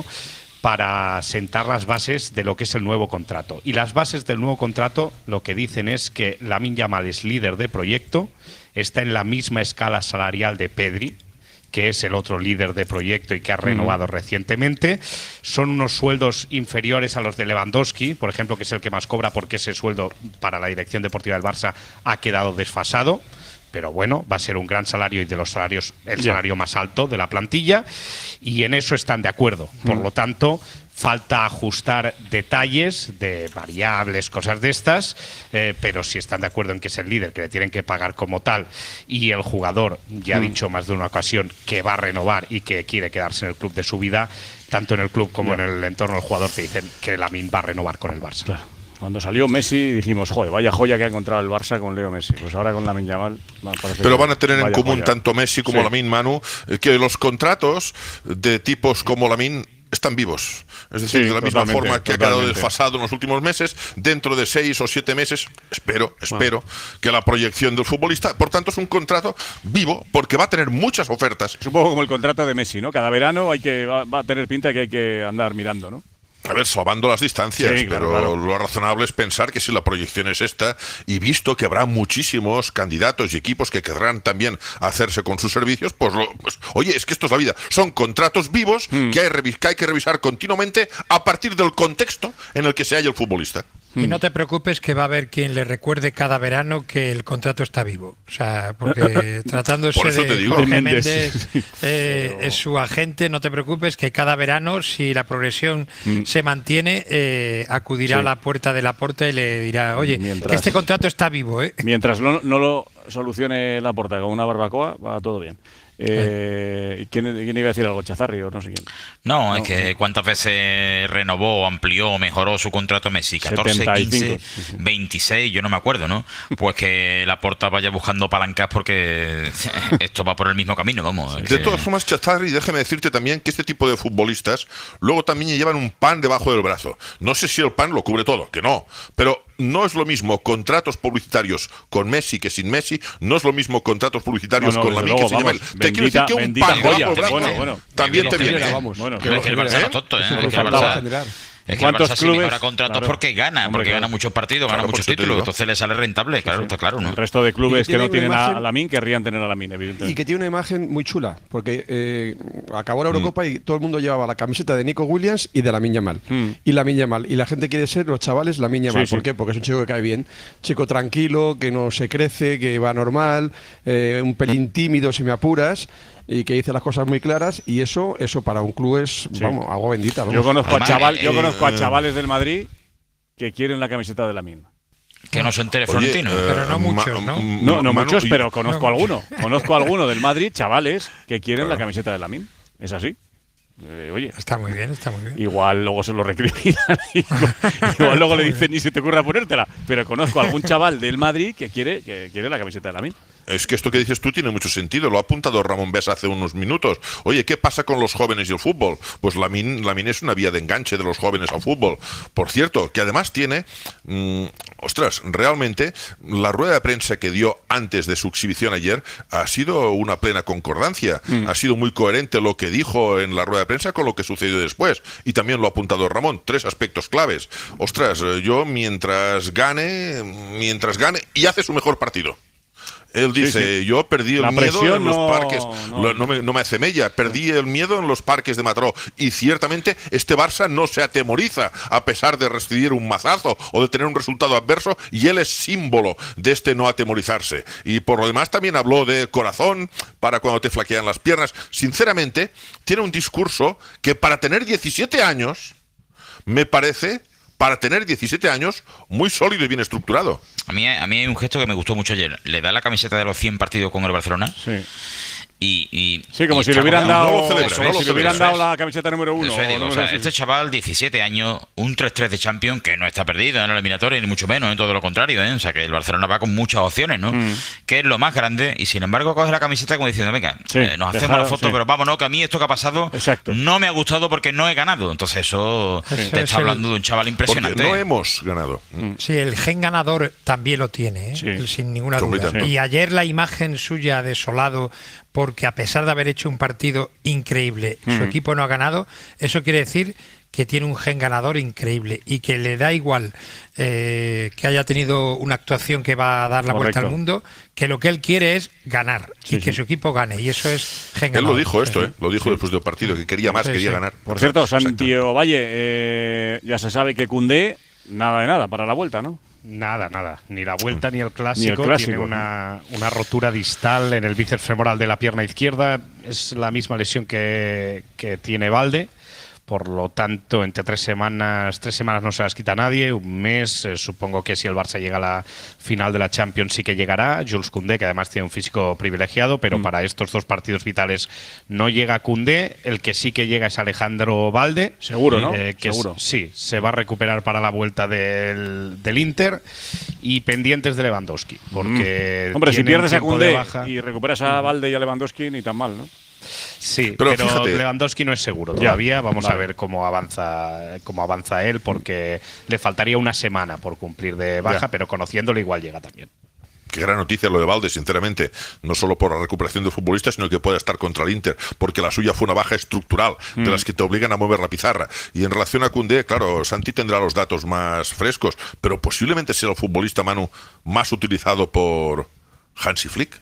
para sentar las bases de lo que es el nuevo contrato. Y las bases del nuevo contrato lo que dicen es que Lamine Yamal es líder de proyecto, está en la misma escala salarial de Pedri, que es el otro líder de proyecto y que ha renovado uh-huh. recientemente. Son unos sueldos inferiores a los de Lewandowski, por ejemplo, que es el que más cobra porque ese sueldo para la dirección deportiva del Barça ha quedado desfasado. Pero bueno, va a ser un gran salario y de los salarios, el yeah. salario más alto de la plantilla, y en eso están de acuerdo. Por mm. lo tanto, falta ajustar detalles de variables, cosas de estas, eh, pero si están de acuerdo en que es el líder, que le tienen que pagar como tal, y el jugador ya mm. ha dicho más de una ocasión que va a renovar y que quiere quedarse en el club de su vida, tanto en el club como yeah. en el entorno del jugador te dicen que Lamine va a renovar con el Barça. Claro. Cuando salió Messi dijimos, joder, vaya joya que ha encontrado el Barça con Leo Messi. Pues ahora con Lamine Yamal Pero van a tener en común joya. tanto Messi como sí. Lamine, Manu, que los contratos de tipos como Lamine están vivos. Es decir, sí, de la misma forma que totalmente. ha quedado desfasado en los últimos meses, dentro de seis o siete meses, espero, espero, ah. que la proyección del futbolista, por tanto, es un contrato vivo, porque va a tener muchas ofertas. Es un poco como el contrato de Messi, ¿no? Cada verano hay que va, va a tener pinta que hay que andar mirando, ¿no? A ver, salvando las distancias, sí, claro, pero claro. lo razonable es pensar que si la proyección es esta, y visto que habrá muchísimos candidatos y equipos que querrán también hacerse con sus servicios, pues, lo, pues oye, es que esto es la vida. Son contratos vivos mm. que, hay, que hay que revisar continuamente a partir del contexto en el que se halla el futbolista. Y no te preocupes que va a haber quien le recuerde cada verano que el contrato está vivo. O sea, porque tratándose Por eso te de digo, Jorge Méndez, Méndez, eh, es su agente, no te preocupes que cada verano, si la progresión mm. se mantiene, eh, acudirá sí. a la puerta de Laporta y le dirá, oye, mientras, que este contrato está vivo, ¿eh? Mientras no, no lo solucione Laporta con una barbacoa, va todo bien. Eh, ¿quién, ¿Quién iba a decir algo? ¿Chazarri o no sé quién? No, no es que no. ¿Cuántas veces renovó, amplió, mejoró su contrato Messi? catorce, quince, veintiséis, yo no me acuerdo, ¿no? Pues que Laporta vaya buscando palancas porque esto va por el mismo camino, vamos. De que... todas formas, Chazarri, déjame decirte también que este tipo de futbolistas luego también llevan un pan debajo del brazo. No sé si el pan lo cubre todo, que no, pero no es lo mismo contratos publicitarios con Messi que sin Messi, no es lo mismo contratos publicitarios no, no, con Lamine que sin Yamal. Te quiero decir que un pan joya, bueno, bueno, también te viene. Vamos, bueno, que, que el Barça no es tonto, ¿eh? Es que el Barça, es que el Barça sí mejora contratos claro. porque gana, porque gana muchos partidos, claro, gana muchos títulos, entonces le sale rentable, claro, sí, sí. está claro, ¿no? El resto de clubes que, que no tienen imagen, a Lamine querrían tener a Lamine, evidentemente. Y que tiene una imagen muy chula, porque eh, acabó la Eurocopa mm. y todo el mundo llevaba la camiseta de Nico Williams y de Lamine Yamal. Mm. Y Lamine Yamal. Y la gente quiere ser, los chavales, Lamine Yamal. Sí, ¿Por sí. qué? Porque es un chico que cae bien, chico tranquilo, que no se crece, que va normal, eh, un pelín tímido si me apuras, y que dice las cosas muy claras, y eso eso para un club es, sí. vamos, agua bendita. Vamos. Yo conozco Además, a chaval, eh, yo conozco a chavales del Madrid que quieren la camiseta de Lamine. Que no se entere Florentino. Eh, pero no muchos, ¿no? No, no muchos, pero conozco a alguno. Conozco a alguno del Madrid, chavales, que quieren la camiseta de Lamine. Es así. Eh, oye, está muy bien, está muy bien. Igual luego se lo recriminan, igual luego le dicen ni se te ocurra ponértela. Pero conozco a algún chaval del Madrid que quiere que quiere la camiseta de Lamine. Es que esto que dices tú tiene mucho sentido. Lo ha apuntado Ramón Besa hace unos minutos. Oye, ¿qué pasa con los jóvenes y el fútbol? Pues Lamine, Lamine es una vía de enganche de los jóvenes al fútbol. Por cierto, que además tiene... Mmm, ostras, realmente la rueda de prensa que dio antes de su exhibición ayer ha sido una plena concordancia. Mm. Ha sido muy coherente lo que dijo en la rueda de prensa con lo que sucedió después. Y también lo ha apuntado Ramón. Tres aspectos claves. Ostras, yo mientras gane, mientras gane y hace su mejor partido. Él dice, sí, sí. yo perdí el la miedo en los no, parques, no, no, me, no me hace mella, perdí el miedo en los parques de Mataró. Y ciertamente este Barça no se atemoriza a pesar de recibir un mazazo o de tener un resultado adverso, y él es símbolo de este no atemorizarse. Y por lo demás también habló de corazón para cuando te flaquean las piernas. Sinceramente, tiene un discurso que para tener diecisiete años, me parece... para tener diecisiete años, muy sólido y bien estructurado. A mí, a mí hay un gesto que me gustó mucho ayer. Le da la camiseta de los cien partidos con el Barcelona. Sí. Y, y, sí, como y si le hubieran dado, no lo celebra, eso, no lo si le hubieran dado la camiseta número uno. Eso digo, o sea, este chaval, diecisiete años, un tres tres de Champions, que no está perdido en la eliminatoria, ni mucho menos, en todo lo contrario, ¿eh? O sea, que el Barcelona va con muchas opciones, ¿no? Mm. Que es lo más grande, y sin embargo coge la camiseta como diciendo, venga, sí, eh, nos hacemos la foto, sí. pero vámonos, que a mí esto que ha pasado Exacto. no me ha gustado porque no he ganado. Entonces eso sí. te está hablando el... de un chaval impresionante. Porque no hemos ganado. Sí, el gen ganador también lo tiene, ¿eh? Sí. sin ninguna duda. Sí. Y ayer la imagen suya desolado, porque a pesar de haber hecho un partido increíble, mm. su equipo no ha ganado, eso quiere decir que tiene un gen ganador increíble y que le da igual eh, que haya tenido una actuación que va a dar la Correcto. vuelta al mundo, que lo que él quiere es ganar sí, y que sí. su equipo gane, y eso es gen ganador. Él lo dijo esto, sí. ¿eh? lo dijo sí. después del partido, que quería más, sí, quería sí. ganar. Por cierto, Santiago Valle, eh, ya se sabe que Koundé, nada de nada para la vuelta, ¿no? Nada, nada. Ni la vuelta ni el clásico. Ni el clásico. Tiene una, una rotura distal en el bíceps femoral de la pierna izquierda. Es la misma lesión que, que tiene Balde. Por lo tanto, entre tres semanas, tres semanas no se las quita nadie, un mes, eh, supongo que si el Barça llega a la final de la Champions sí que llegará. Jules Koundé, que además tiene un físico privilegiado, pero mm. para estos dos partidos vitales no llega Koundé. El que sí que llega es Alejandro Balde. Seguro, ¿no? Eh, que Seguro. Es, sí, se va a recuperar para la vuelta del, del Inter, y pendientes de Lewandowski, porque... Mm. Hombre, si pierdes a Koundé y recuperas a Balde y a Lewandowski, ni tan mal, ¿no? Sí, pero, pero Lewandowski no es seguro todavía. Ya, Vamos vale. a ver cómo avanza cómo avanza él, porque le faltaría una semana por cumplir de baja, ya. pero conociéndolo igual llega también. Qué gran noticia lo de Balde, sinceramente, no solo por la recuperación del futbolista, sino que pueda estar contra el Inter, porque la suya fue una baja estructural, mm. de las que te obligan a mover la pizarra. Y en relación a Koundé, claro, Santi tendrá los datos más frescos, pero posiblemente sea el futbolista, Manu, más utilizado por Hansi Flick.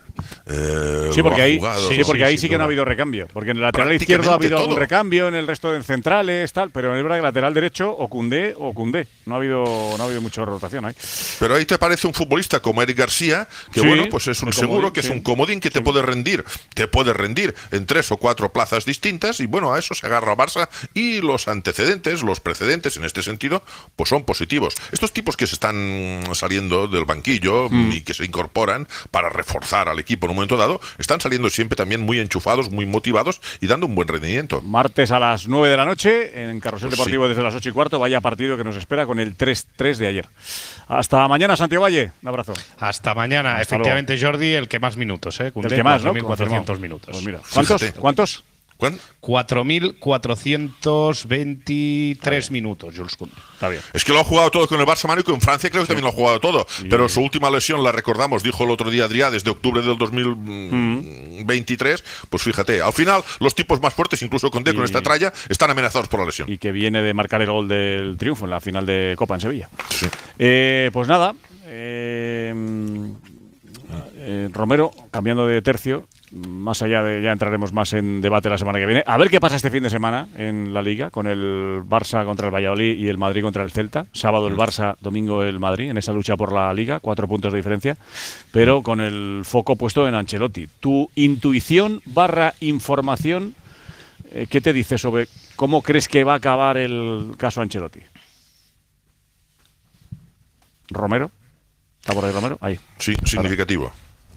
Eh, sí, porque ahí, jugado, sí, porque sí, ahí sí, sí que no ha habido recambio. Porque en el lateral izquierdo ha habido todo. algún recambio, en el resto de centrales, tal, pero es verdad que el lateral derecho o Koundé o Koundé. No ha habido, no ha habido mucha rotación ahí. Pero ahí te parece un futbolista como Eric García, que sí, bueno, pues es un seguro, comodín, que sí. es un comodín que te sí. puede rendir, te puede rendir en tres o cuatro plazas distintas, y bueno, a eso se agarra Barça, y los antecedentes, los precedentes en este sentido, pues son positivos. Estos tipos que se están saliendo del banquillo mm. y que se incorporan para reforzar al equipo en un momento dado, están saliendo siempre también muy enchufados, muy motivados y dando un buen rendimiento. Martes a las nueve de la noche, en Carrusel pues Deportivo sí. desde las ocho y cuarto, vaya partido que nos espera con el tres tres de ayer. Hasta mañana, Santiago Valle. Un abrazo. Hasta mañana. Hasta Efectivamente, luego. Jordi, el que más minutos, ¿eh? El que más, ¿no? cuatro mil cuatrocientos minutos. Pues mira, ¿cuántos? Fíjate. ¿Cuántos? cuatro mil cuatrocientos veintitrés minutos, Jules Koundé. Está bien. Es que lo ha jugado todo con el Barça, Manu, y con Francia creo que sí. también lo ha jugado todo. Sí. Pero su última lesión, la recordamos, dijo el otro día Adrià, desde octubre del dos mil veintitrés. Mm. Pues fíjate, al final los tipos más fuertes, incluso Koundé y... con esta tralla, están amenazados por la lesión. Y que viene de marcar el gol del triunfo en la final de Copa en Sevilla. Sí. Eh, pues nada, eh, eh, Romero, cambiando de tercio, más allá de, ya entraremos más en debate la semana que viene. A ver qué pasa este fin de semana en la Liga, con el Barça contra el Valladolid y el Madrid contra el Celta. Sábado el Barça, domingo el Madrid, en esa lucha por la Liga, cuatro puntos de diferencia, pero con el foco puesto en Ancelotti. Tu intuición barra información, eh, ¿qué te dice sobre cómo crees que va a acabar el caso Ancelotti? ¿Romero? ¿Está por ahí Romero? Ahí. Sí, significativo.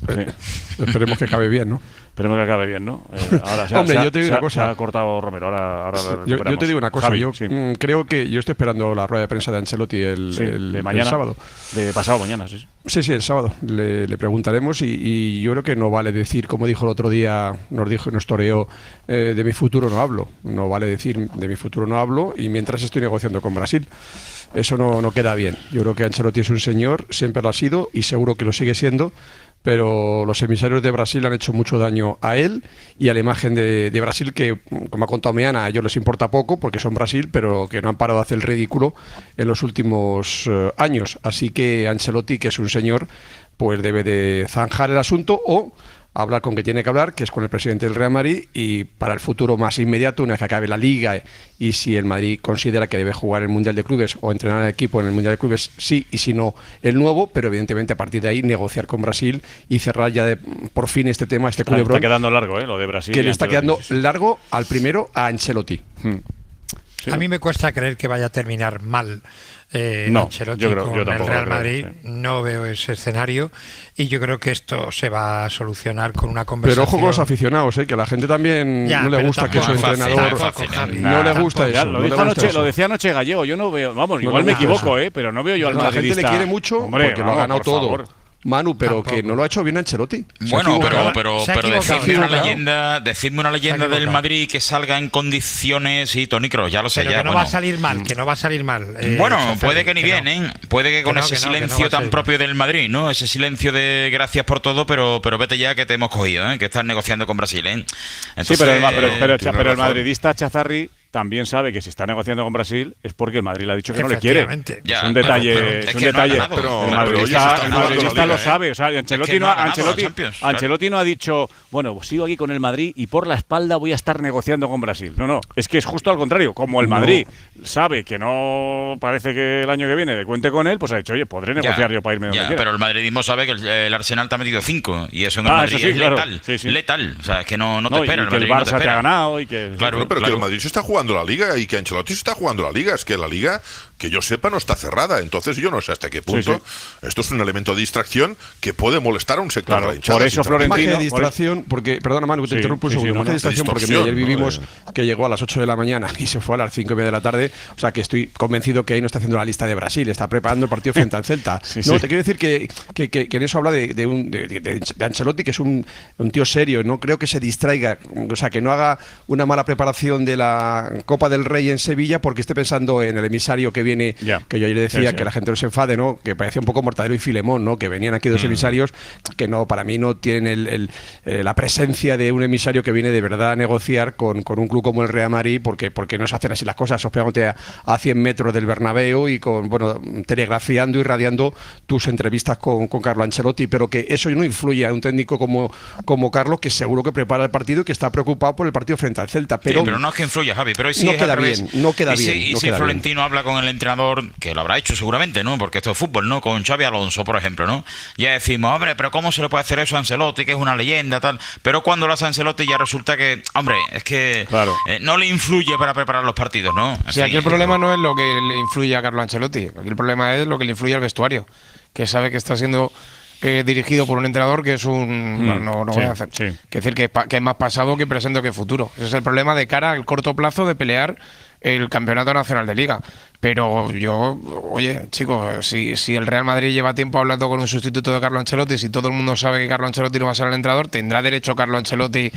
Sí. Esperemos que acabe bien, ¿no? Esperemos que acabe bien, ¿no? Eh, ahora se, Hombre, se, yo te digo se, una cosa. Se ha cortado Romero, ahora, ahora lo yo, yo te digo una cosa. Javi, yo sí. mm, creo que yo estoy esperando la rueda de prensa de Ancelotti el, sí, el, de mañana, el sábado. De pasado mañana, sí. Sí, sí, el sábado. Le, le preguntaremos y, y yo creo que no vale decir, como dijo el otro día, nos dijo, nos toreó, eh, de mi futuro no hablo. No vale decir de mi futuro no hablo y mientras estoy negociando con Brasil. Eso no, no queda bien. Yo creo que Ancelotti es un señor, siempre lo ha sido y seguro que lo sigue siendo, pero los emisarios de Brasil han hecho mucho daño a él y a la imagen de, de Brasil que, como ha contado Meana, a ellos les importa poco porque son Brasil, pero que no han parado de hacer el ridículo en los últimos eh, años. Así que Ancelotti, que es un señor, pues debe de zanjar el asunto o hablar con que tiene que hablar, que es con el presidente del Real Madrid, y para el futuro más inmediato, una vez que acabe la Liga y si el Madrid considera que debe jugar el Mundial de Clubes o entrenar al equipo en el Mundial de Clubes, sí, y si no, el nuevo, pero evidentemente a partir de ahí negociar con Brasil y cerrar ya de, por fin este tema, este culebrón. Está quedando largo, ¿eh? Lo de Brasil. Que le está quedando largo al primero, a Ancelotti. Hmm. Sí. A mí me cuesta creer que vaya a terminar mal eh, no, Ancelotti yo creo, con yo el Real creo, Madrid. sí. No veo ese escenario y yo creo que esto se va a solucionar con una conversación. Pero ojo con los aficionados, ¿eh? Que a la gente también ya, no le gusta que su entrenador fácil, fácil, no le gusta eso. Lo, no anoche, eso. lo decía anoche Gallego, yo no veo, vamos, no igual me equivoco, ¿eh? Pero no veo yo al no, madridista. La gente le quiere mucho Hombre, porque vamos, lo ha ganado todo. favor. Manu, pero Tampoco. que no lo ha hecho bien Ancelotti. Bueno, pero, pero, pero decidme una leyenda, decidme una leyenda del Madrid que salga en condiciones y Toni Kroos, ya lo sé. Pero ya, que no bueno. va a salir mal, que no va a salir mal. Eh, bueno, puede que ni que bien, no. ¿eh? Puede que con que no, ese que no, silencio que no tan propio del Madrid, ¿no? Ese silencio de gracias por todo, pero, pero vete ya que te hemos cogido, ¿eh? Que estás negociando con Brasil, ¿eh? Entonces, sí, pero el, pero, pero, pero, pero el madridista Chazarri también sabe que si está negociando con Brasil es porque el Madrid le ha dicho que no le quiere. Ya, es un detalle, pero, pero es es un que detalle. No ha pero pero el madridista, el madridista lo liga, sabe. O sea, Ancelotti, es que no, no ha Ancelotti, Ancelotti no ha dicho, bueno, pues sigo aquí con el Madrid y por la espalda voy a estar negociando con Brasil. No, no, es que es justo al contrario. Como el Madrid no. sabe que no parece que el año que viene cuente con él, pues ha dicho, oye, podré negociar ya, yo para irme donde ya, quiera. Pero el madridismo sabe que el, el Arsenal te ha metido cinco y eso en el ah, Madrid sí, es claro. letal. Sí, sí. Letal. O sea, es que no, no te no, espera. Y el que el Madrid Barça no te, te ha ganado y que... Claro, pero claro. que el Madrid se está jugando la Liga y que Ancelotti se está jugando la Liga. Es que la Liga, que yo sepa, no está cerrada. Entonces yo no sé hasta qué punto sí, sí. esto es un elemento de distracción que puede molestar a un sector claro, de la hinchada. Por eso Florentino... Más que distracción, porque, perdona Manu, que te sí, interrumpo un segundo. Sí, sí, más no, que distracción, porque mira, ayer vivimos no, que llegó a las ocho de la mañana y se fue a las cinco y media de la tarde. O sea, que estoy convencido que ahí no está haciendo la lista de Brasil, está preparando el partido frente al Celta. Sí, no, sí. te quiero decir que, que, que, que en eso habla de, de, un, de, de, de Ancelotti, que es un, un tío serio. No creo que se distraiga, o sea, que no haga una mala preparación de la Copa del Rey en Sevilla porque esté pensando en el emisario que viene, yeah. que yo ayer decía sí, que sí. la gente no se enfade, ¿no? Que parecía un poco Mortadelo y Filemón, ¿no? Que venían aquí dos mm. emisarios que no, para mí no tienen el, el, eh, la presencia de un emisario que viene de verdad a negociar con, con un club como el Real Madrid, porque, porque no se hacen así las cosas, hospedándote a, a cien metros del Bernabéu y con, bueno, telegrafiando y radiando tus entrevistas con, con Carlo Ancelotti, pero que eso no influye a un técnico como, como Carlos, que seguro que prepara el partido y que está preocupado por el partido frente al Celta. Pero, sí, pero no es que influya, Javi, pero si no es queda al bien, no queda y bien. Si, y no si queda Florentino bien. habla con el entrenador, que lo habrá hecho seguramente, ¿no? Porque esto es fútbol, ¿no? Con Xavi Alonso, por ejemplo, ¿no? Ya decimos, hombre, pero ¿cómo se le puede hacer eso a Ancelotti, que es una leyenda, tal? Pero cuando lo hace Ancelotti ya resulta que, hombre, es que claro. eh, no le influye para preparar los partidos, ¿no? En sí, fin, aquí el problema no es lo que le influye a Carlo Ancelotti, aquí el problema es lo que le influye al vestuario, que sabe que está siendo eh, dirigido por un entrenador que es un... Mm, bueno, no no sí, voy a hacer. Sí. Que decir que, que es más pasado que presente que futuro. Ese es el problema de cara al corto plazo de pelear el campeonato nacional de Liga. Pero yo, oye, chicos, si, si el Real Madrid lleva tiempo hablando con un sustituto de Carlo Ancelotti, si todo el mundo sabe que Carlo Ancelotti no va a ser el entrenador, ¿tendrá derecho Carlo Ancelotti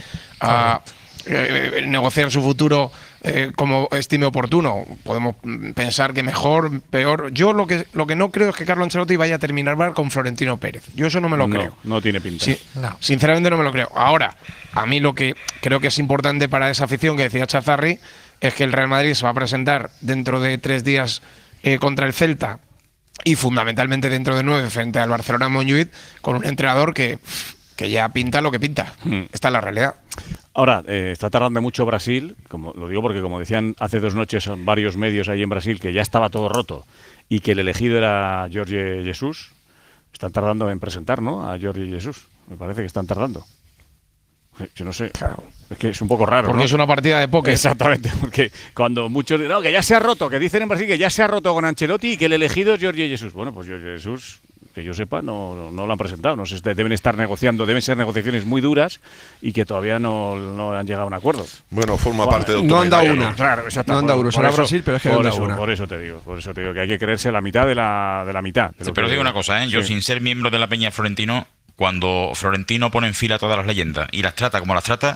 a eh, negociar su futuro eh, como estime oportuno? Podemos pensar que mejor, peor. Yo lo que lo que no creo es que Carlo Ancelotti vaya a terminar mal con Florentino Pérez. Yo eso no me lo no, creo. No tiene pinta. Sí, no. Sinceramente no me lo creo. Ahora, a mí lo que creo que es importante para esa afición que decía Chazarri es que el Real Madrid se va a presentar dentro de tres días eh, contra el Celta y fundamentalmente dentro de nueve frente al Barcelona Montjuïc con un entrenador que, que ya pinta lo que pinta. Hmm. Esta es la realidad. Ahora, eh, está tardando mucho Brasil, como lo digo porque como decían hace dos noches varios medios ahí en Brasil que ya estaba todo roto y que el elegido era Jorge Jesús. Están tardando en presentar, ¿no? A Jorge Jesús. Me parece que están tardando. Yo no sé, claro. Es que es un poco raro. Porque ¿no? es una partida de póker. Exactamente, porque cuando muchos no, que ya se ha roto, que dicen en Brasil que ya se ha roto con Ancelotti y que el elegido es Jorge Jesús. Bueno, pues Jorge Jesús que yo sepa, no, no lo han presentado. No sé, deben estar negociando, deben ser negociaciones muy duras y que todavía no, no han llegado a un acuerdo. Bueno, forma bueno, parte del No han dado una. Claro, no han dado una. Será Brasil, pero es que no han dado una. Por eso te digo, por eso te digo que hay que creerse la mitad de la, de la mitad. De sí, pero que, digo una cosa, ¿eh? Yo sí. sin ser miembro de la Peña Florentino, cuando Florentino pone en fila todas las leyendas y las trata como las trata,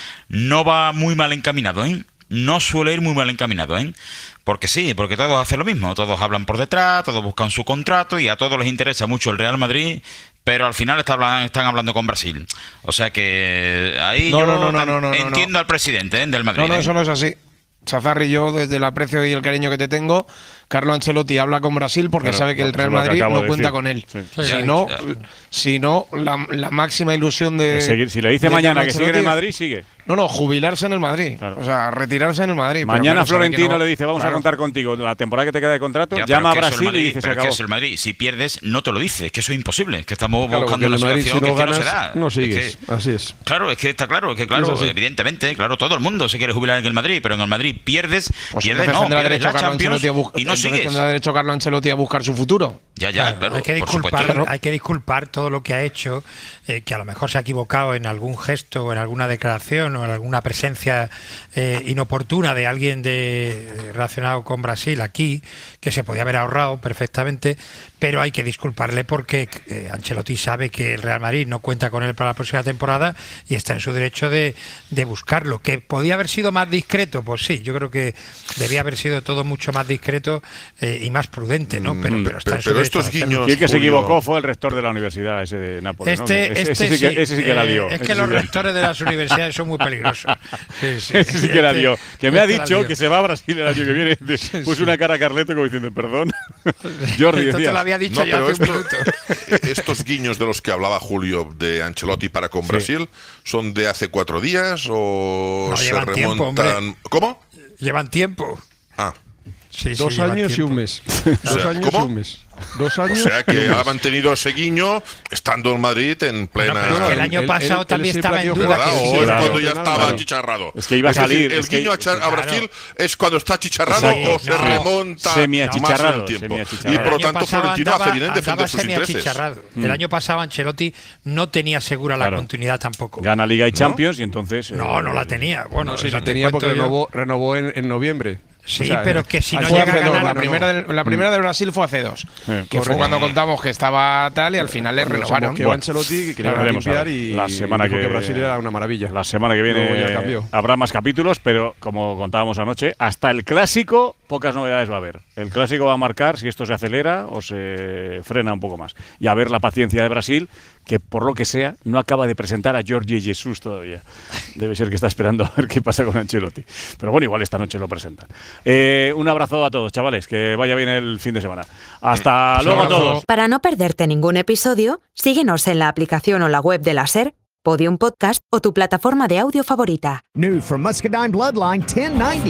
no va muy mal encaminado, ¿eh? No suele ir muy mal encaminado, ¿eh? Porque sí, porque todos hacen lo mismo, todos hablan por detrás, todos buscan su contrato y a todos les interesa mucho el Real Madrid, pero al final está, están hablando con Brasil. O sea que ahí no, yo no, no, no, no, no, entiendo no. al presidente, ¿eh? del Madrid. No, no, ¿eh? eso no es así. Chazarri, yo desde el aprecio y el cariño que te tengo, Carlo Ancelotti habla con Brasil porque claro, sabe que el Real Madrid no de cuenta con él. Sí. Si no, si no la, la máxima ilusión de... Seguir, si le dice mañana que sigue en el Madrid, sigue. No, no, jubilarse en el Madrid. Claro. O sea, retirarse en el Madrid. Mañana pero, Florentino no, le dice, vamos claro. a contar contigo. La temporada que te queda de contrato, ya, llama a Brasil Madrid, y dice, se acabó. Que es el Madrid. Si pierdes, no te lo dice. Es que eso es imposible. Que estamos claro, buscando una Madrid, situación si no que, ganas, que no se da. No sigues. Es que, así es. Claro, es que está claro. Es que claro, es evidentemente, claro, todo el mundo se quiere jubilar en el Madrid, pero en el Madrid pierdes, pues pierdes no, pierdes derecho la Champions y no sigues. Tendrá derecho Carlo Ancelotti a buscar su futuro. Ya, ya, claro, claro, hay, que disculpar, hay que disculpar todo lo que ha hecho, eh, que a lo mejor se ha equivocado en algún gesto o en alguna declaración o en alguna presencia eh, inoportuna de alguien de, relacionado con Brasil aquí, que se podía haber ahorrado perfectamente, pero hay que disculparle porque eh, Ancelotti sabe que el Real Madrid no cuenta con él para la próxima temporada y está en su derecho de, de buscarlo. ¿Que podía haber sido más discreto? Pues sí, yo creo que debía haber sido todo mucho más discreto eh, y más prudente, ¿no? Pero, pero está en su pero derecho. Estos guiños, y el que se equivocó fue el rector de la universidad, ese de Nápoles. Este, ¿no? este ese, ese, sí, sí que, ese sí que la lió. Eh, es que los rectores de las universidades son muy peligrosos. Sí, sí. Ese sí que la lió. Que me ha dicho que se va a Brasil el año que viene. Puso una cara a Carleto como diciendo, perdón. Jordi, esto te lo había dicho no, ya hace esto, un minuto. Estos guiños de los que hablaba Julio de Ancelotti para con sí. Brasil, ¿son de hace cuatro días o no, se llevan remontan? Tiempo, ¿Cómo? Llevan tiempo. Ah. Sí, Dos sí, años y un mes. Dos o sea, años ¿cómo? y un mes. Dos años. O sea que ha mantenido ese guiño estando en Madrid en plena. No, pero el año pasado él, también él estaba en duda. Que o es cuando ya estaba claro. achicharrado. Es que iba a salir. Es decir, el guiño que, a, a Brasil claro. es cuando está achicharrado sí, o se no, remonta más en el tiempo. Y por lo tanto, Florentino hace bien en defender sus intereses. Mm. El año pasado Ancelotti no tenía segura la continuidad tampoco. Gana Liga y Champions y entonces. No, no la tenía. Bueno, sí la tenía porque renovó en noviembre. Sí, o sea, pero que si no llega a ganar... La primera, de, la primera de Brasil fue hace dos. Sí, que fue cuando contamos que estaba tal y al final le renovaron. Que bueno, Ancelotti que quería limpiar y la semana que, que Brasil era una maravilla. La semana que viene habrá más capítulos, pero como contábamos anoche, hasta el Clásico pocas novedades va a haber. El Clásico va a marcar si esto se acelera o se frena un poco más. Y a ver la paciencia de Brasil, que por lo que sea no acaba de presentar a Jorge Jesus todavía. Debe ser que está esperando a ver qué pasa con Ancelotti. Pero bueno, igual esta noche lo presentan. Eh, un abrazo a todos, chavales, que vaya bien el fin de semana. Hasta luego a todos. Para no perderte ningún episodio, síguenos en la aplicación o la web de la SER, Podium Podcast o tu plataforma de audio favorita. New from Muscadine Bloodline ten ninety.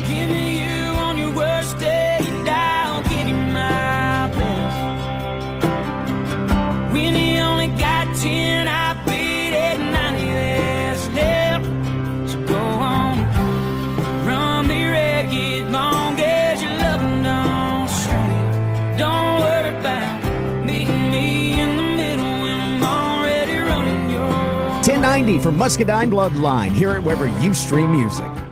ten ninety from Muscadine Bloodline. Hear it wherever you stream music.